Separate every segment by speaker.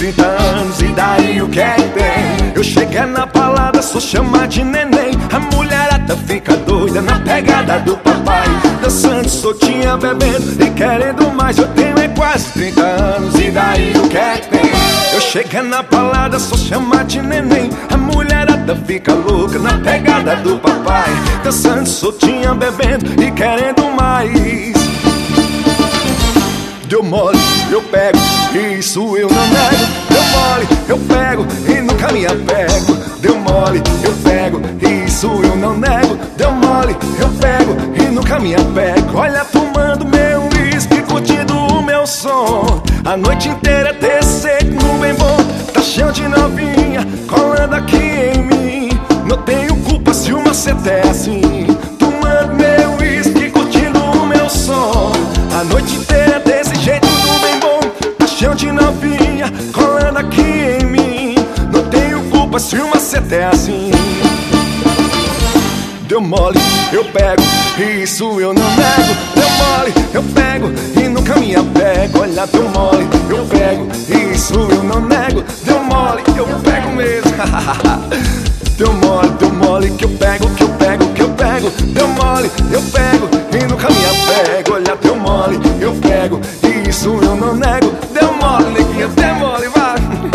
Speaker 1: 30 anos, e daí o que é que tem? Eu cheguei na balada, sou chamado de neném. A mulherada fica doida na pegada do papai, dançando soltinha, bebendo e querendo mais. Eu tenho quase 30 anos, e daí o que é que tem? Eu cheguei na balada, sou chamado de neném. A mulherada fica louca na pegada do papai, dançando soltinha, bebendo e querendo mais. Deu mole, eu pego, isso eu não nego. Deu mole, eu pego e nunca me apego. Deu mole, eu pego, isso eu não nego. Deu mole, eu pego e nunca me apego. Olha, tomando meu uísque, curtindo o meu som, a noite inteira desse jeito no bem bom. Tá cheio de novinha colando aqui em mim. Não tenho culpa se uma cê é assim. Tomando meu uísque, curtindo o meu som, a noite inteira desse jeito no bem bom. Tá cheio de novinha colando aqui em mim. Não tenho culpa se uma cê é assim. Deu mole, eu pego, isso eu não nego. Deu mole, eu pego e nunca me apego. Olha, deu mole, eu pego, isso eu não nego. Deu mole, eu pego mesmo. Deu mole que eu pego, que eu pego, que eu pego. Deu mole, eu pego e nunca me apego. Olha, deu mole, eu pego, isso eu não nego. Deu mole, neguinha, deu mole, vai.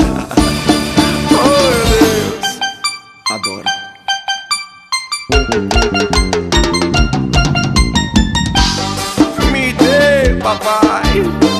Speaker 1: Oh, meu Deus, adoro. Me dê, papai.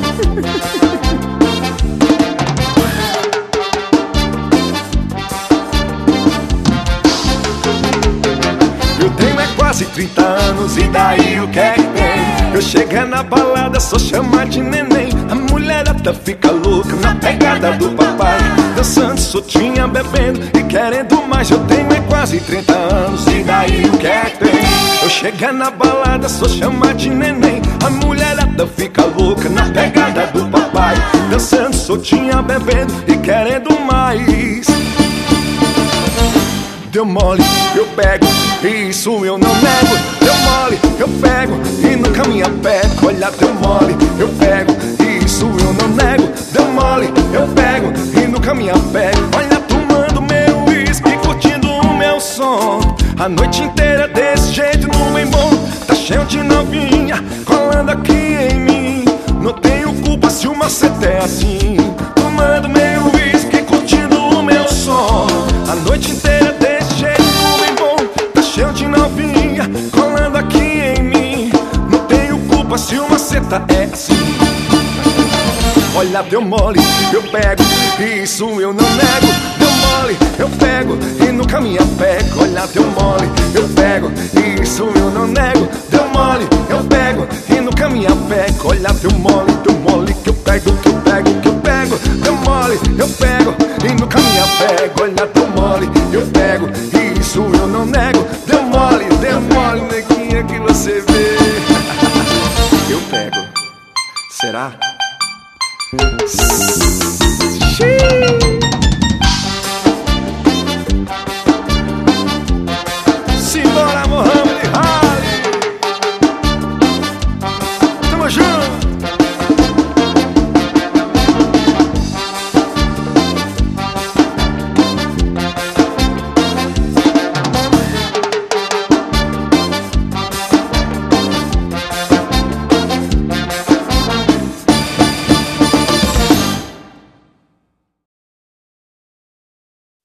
Speaker 1: Eu tenho quase 30 anos, e daí o que é que tem? Eu cheguei na balada, sou chamado de neném. A mulherada fica louca na pegada do papai, dançando soltinha, bebendo e querendo mais. Eu tenho quase 30 anos, e daí o que é que tem? Eu cheguei na balada, sou chamado de neném. A mulherada fica louca na pegada do papai, dançando soltinha, bebendo e querendo mais. Deu mole, eu pego, isso eu não nego. Deu mole, eu pego e nunca me apego. Olha, deu mole, eu pego, isso eu não nego. Deu mole, eu pego e nunca me apego. Olha, tomando meu uísque, curtindo o meu som, a noite inteira desse jeito no bem bom. Tá cheio de novinha colando aqui em mim. Não tenho culpa se uma cê é assim. Tomando meu uísque, curtindo o meu som, a noite inteira desse jeito no bem bom. Tá cheio de novinha colando aqui em mim. Não tenho culpa se uma cê é assim. Olha, deu mole, eu pego, isso eu não nego. Deu mole, eu pego e nunca me apego. Olha, deu mole, eu pego, isso eu não nego. Deu mole, eu pego e nunca me apego. Olha, deu mole que eu pego, que eu pego, que eu pego. Deu mole, eu pego e nunca me apego. Olha, deu mole, eu pego, isso eu não nego.